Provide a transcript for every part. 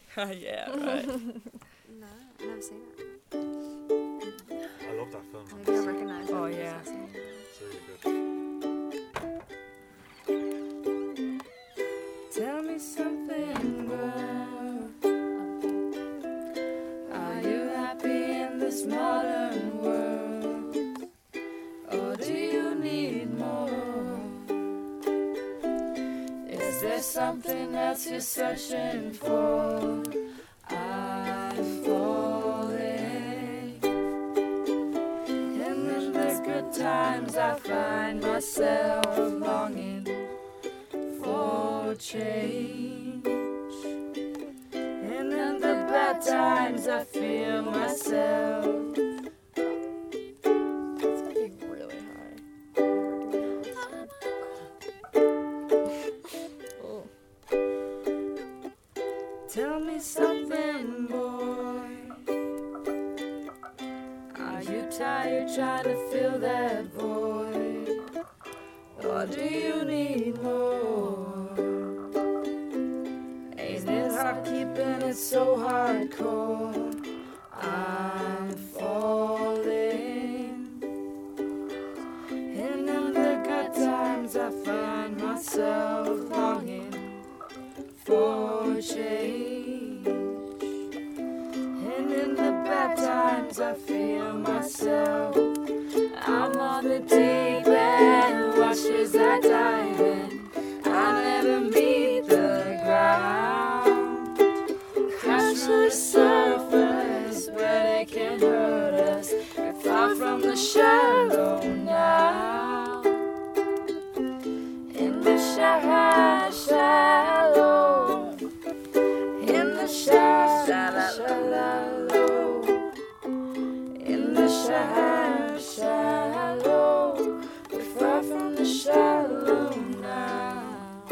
Yeah, right. No, I've never seen it. I love that film. Maybe I'll recognize it. Oh, because yeah. I've seen it. It's really good. Tell me something, girl. Are you happy in this modern world? Or do you need more? Is there something else you're searching for? I'm falling. And in the good times I find myself longing for change. And in the bad times I feel myself. It's getting really high. Oh. Tell me something, boy. Are you tired trying to fill that void? Or do you need more? Ain't it hard keeping it so hardcore? I'm falling. And in the good times I find myself longing for change. And in the bad times I feel myself. I'm on the deep end, watch as I dive in. I never meet the ground. Crash to the surface where they can hurt us. We're far from the shallow now. In the shallow. In the shallow. In the shallow. We're far from the shallow now.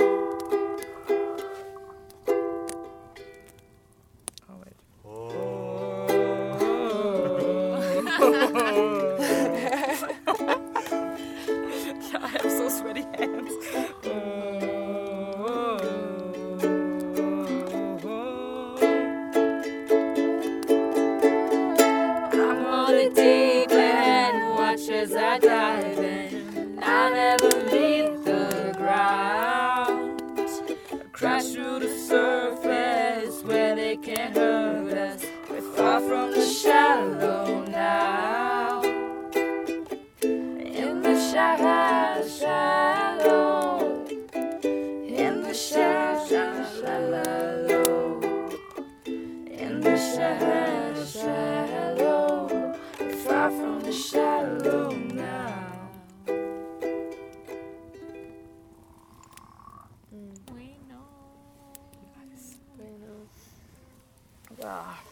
Oh wait. Yeah, I have so sweaty hands. I'm on a deep end, watch as I dive in. I never meet the ground. Crash through the surface where they can't hurt us. We're far from the shallow now. In the shallow. In the shallow. In the shallow. We're far from the shallow now. We know. I know. Ah.